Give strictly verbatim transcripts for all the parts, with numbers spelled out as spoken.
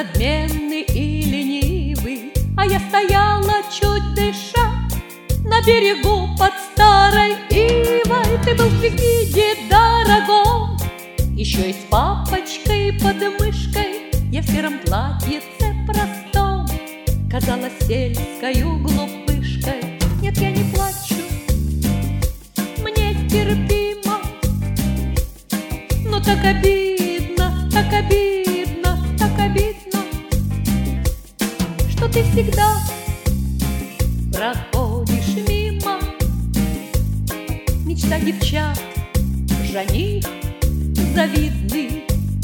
надменный и ленивый, а я стояла, чуть дыша, на берегу под старой ивой. Ты был в виде дорогом, еще и с папочкой под мышкой. Я в сером платьице простом казалась сельскою глупышкой. Нет, я не плачу, мне терпимо, но так обидно, так обидно, так обидно, что ты всегда проходишь мимо. Мечта девчат, жених завидный.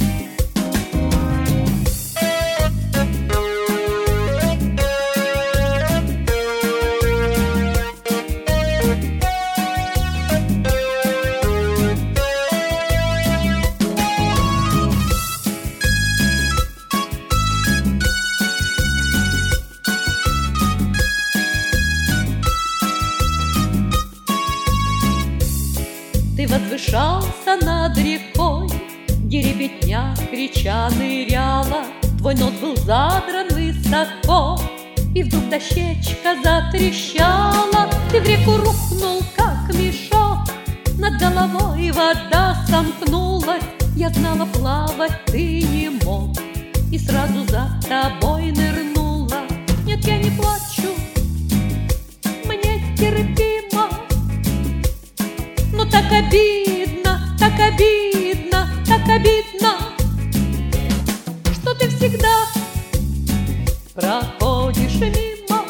Ты возвышался над рекой, где ребятня крича ныряла. Твой нос был задран высоко, и вдруг дощечка затрещала. Ты в реку рухнул, как мешок, над головой вода сомкнулась. Я знала, плавать ты не мог, и сразу за тобой нырнула. Нет, я не плачу, мне терпимо, но так обидно, так обидно, так обидно, что ты всегда проходишь мимо.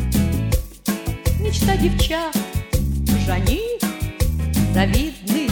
Мечта девчат, жених завидный.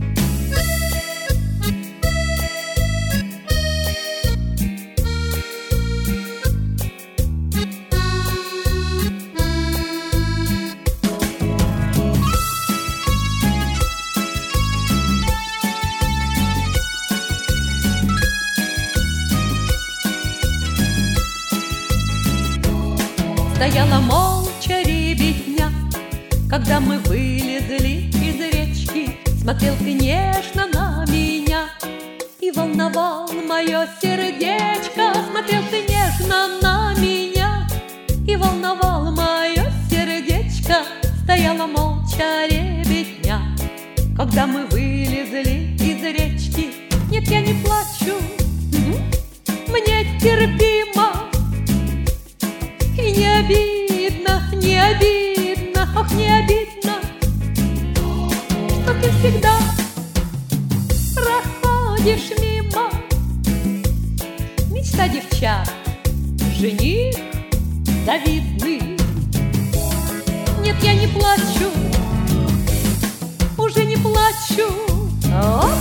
Стояла молча ребятня, когда мы вылезли из речки. Смотрел ты нежно на меня и волновал мое сердечко. Смотрел ты нежно на меня и волновал мое сердечко. Стояла молча ребятня, когда мы вылезли из речки. Нет, я не плачу, мне терпимо, и не обидно, не обидно, ох, не обидно, что ты всегда проходишь мимо. Мечта девчат, жених завидный. Нет, я не плачу, уже не плачу, о!